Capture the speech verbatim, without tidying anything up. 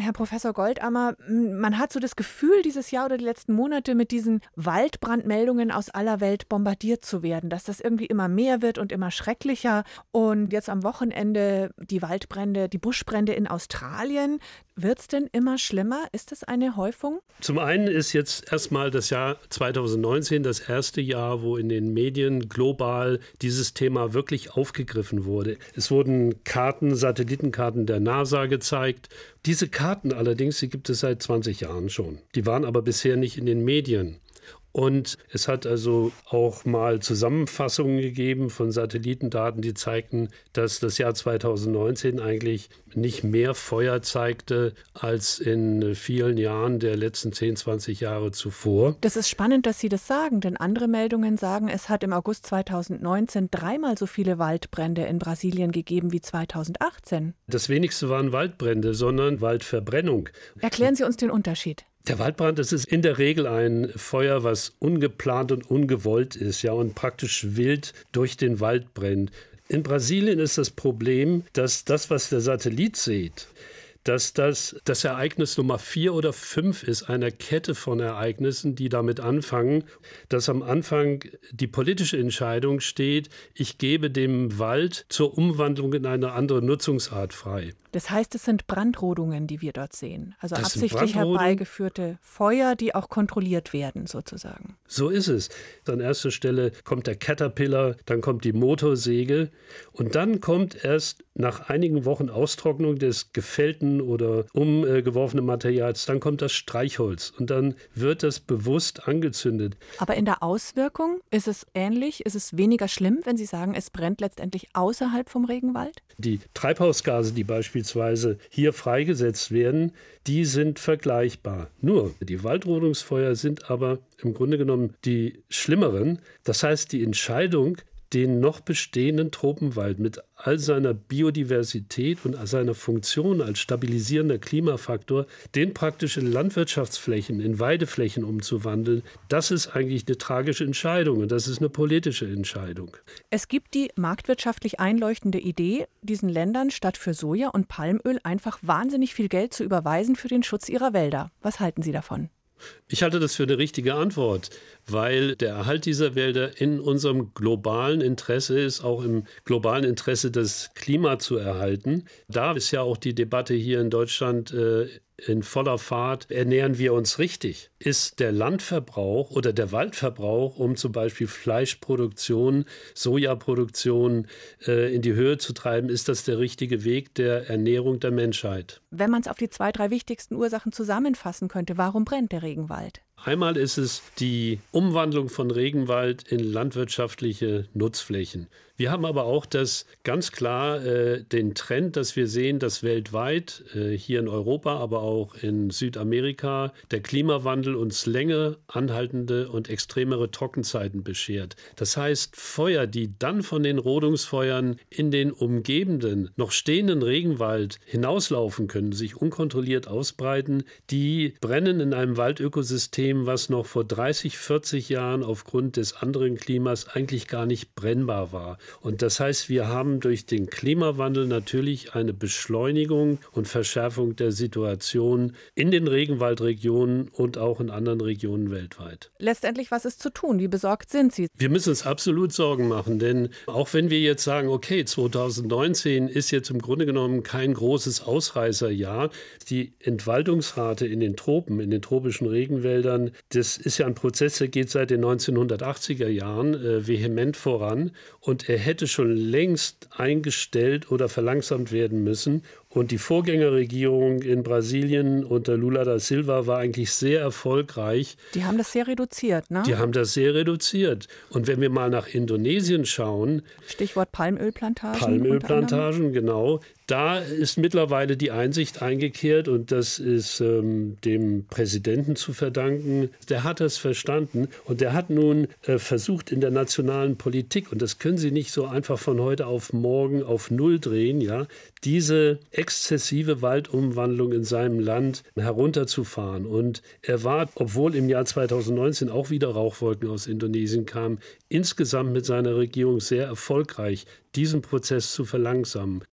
Herr Professor Goldammer, man hat so das Gefühl, dieses Jahr oder die letzten Monate mit diesen Waldbrandmeldungen aus aller Welt bombardiert zu werden, dass das irgendwie immer mehr wird und immer schrecklicher. Und jetzt am Wochenende die Waldbrände, die Buschbrände in Australien. Wird es denn immer schlimmer? Ist das eine Häufung? Zum einen ist jetzt erstmal das Jahr zweitausendneunzehn das erste Jahr, wo in den Medien global dieses Thema wirklich aufgegriffen wurde. Es wurden Karten, Satellitenkarten der NASA gezeigt. Diese Karten allerdings, die gibt es seit zwanzig Jahren schon. Die waren aber bisher nicht in den Medien. Und es hat also auch mal Zusammenfassungen gegeben von Satellitendaten, die zeigten, dass das Jahr zweitausendneunzehn eigentlich nicht mehr Feuer zeigte als in vielen Jahren der letzten zehn, zwanzig Jahre zuvor. Das ist spannend, dass Sie das sagen, denn andere Meldungen sagen, es hat im August zweitausendneunzehn dreimal so viele Waldbrände in Brasilien gegeben wie zweitausendachtzehn. Das wenigste waren Waldbrände, sondern Waldverbrennung. Erklären Sie uns den Unterschied. Der Waldbrand, das ist in der Regel ein Feuer, was ungeplant und ungewollt ist, ja, und praktisch wild durch den Wald brennt. In Brasilien ist das Problem, dass das, was der Satellit sieht, dass das das Ereignis Nummer vier oder fünf ist, einer Kette von Ereignissen, die damit anfangen, dass am Anfang die politische Entscheidung steht, ich gebe dem Wald zur Umwandlung in eine andere Nutzungsart frei. Das heißt, es sind Brandrodungen, die wir dort sehen. Also das absichtlich herbeigeführte Feuer, die auch kontrolliert werden, sozusagen. So ist es. An erster Stelle kommt der Caterpillar, dann kommt die Motorsäge und dann kommt erst nach einigen Wochen Austrocknung des gefällten oder umgeworfenen Materials, dann kommt das Streichholz und dann wird das bewusst angezündet. Aber in der Auswirkung ist es ähnlich? Ist es weniger schlimm, wenn Sie sagen, es brennt letztendlich außerhalb vom Regenwald? Die Treibhausgase, die beispielsweise hier freigesetzt werden, die sind vergleichbar. Nur die Waldrodungsfeuer sind aber im Grunde genommen die schlimmeren. Das heißt, die Entscheidung, den noch bestehenden Tropenwald mit all seiner Biodiversität und seiner Funktion als stabilisierender Klimafaktor, den praktisch in Landwirtschaftsflächen, in Weideflächen umzuwandeln, das ist eigentlich eine tragische Entscheidung und das ist eine politische Entscheidung. Es gibt die marktwirtschaftlich einleuchtende Idee, diesen Ländern statt für Soja und Palmöl einfach wahnsinnig viel Geld zu überweisen für den Schutz ihrer Wälder. Was halten Sie davon? Ich halte das für eine richtige Antwort, weil der Erhalt dieser Wälder in unserem globalen Interesse ist, auch im globalen Interesse, das Klima zu erhalten. Da ist ja auch die Debatte hier in Deutschland äh, in voller Fahrt. Ernähren wir uns richtig? Ist der Landverbrauch oder der Waldverbrauch, um zum Beispiel Fleischproduktion, Sojaproduktion äh, in die Höhe zu treiben, ist das der richtige Weg der Ernährung der Menschheit? Wenn man es auf die zwei, drei wichtigsten Ursachen zusammenfassen könnte, warum brennt der Regenwald? Einmal ist es die Umwandlung von Regenwald in landwirtschaftliche Nutzflächen. Wir haben aber auch das ganz klar äh, den Trend, dass wir sehen, dass weltweit, äh, hier in Europa, aber auch in Südamerika, der Klimawandel uns länger anhaltende und extremere Trockenzeiten beschert. Das heißt, Feuer, die dann von den Rodungsfeuern in den umgebenden, noch stehenden Regenwald hinauslaufen können, sich unkontrolliert ausbreiten, die brennen in einem Waldökosystem, was noch vor dreißig, vierzig Jahren aufgrund des anderen Klimas eigentlich gar nicht brennbar war. Und das heißt, wir haben durch den Klimawandel natürlich eine Beschleunigung und Verschärfung der Situation in den Regenwaldregionen und auch in anderen Regionen weltweit. Letztendlich, was ist zu tun? Wie besorgt sind Sie? Wir müssen uns absolut Sorgen machen, denn auch wenn wir jetzt sagen, okay, zweitausendneunzehn ist jetzt im Grunde genommen kein großes Ausreißerjahr, die Entwaldungsrate in den Tropen, in den tropischen Regenwäldern, das ist ja ein Prozess, der geht seit den neunzehnhundertachtziger Jahren äh, vehement voran und er hätte schon längst eingestellt oder verlangsamt werden müssen. Und die Vorgängerregierung in Brasilien unter Lula da Silva war eigentlich sehr erfolgreich. Die haben das sehr reduziert, ne? Die haben das sehr reduziert. Und wenn wir mal nach Indonesien schauen. Stichwort Palmölplantagen. Palmölplantagen, genau. Da ist mittlerweile die Einsicht eingekehrt und das ist ähm, dem Präsidenten zu verdanken. Der hat das verstanden und der hat nun äh, versucht in der nationalen Politik, und das können Sie nicht so einfach von heute auf morgen auf Null drehen, ja, diese exzessive Waldumwandlung in seinem Land herunterzufahren. Und er war, obwohl im Jahr zweitausendneunzehn auch wieder Rauchwolken aus Indonesien kamen, insgesamt mit seiner Regierung sehr erfolgreich, diesen Prozess zu verlangsamen.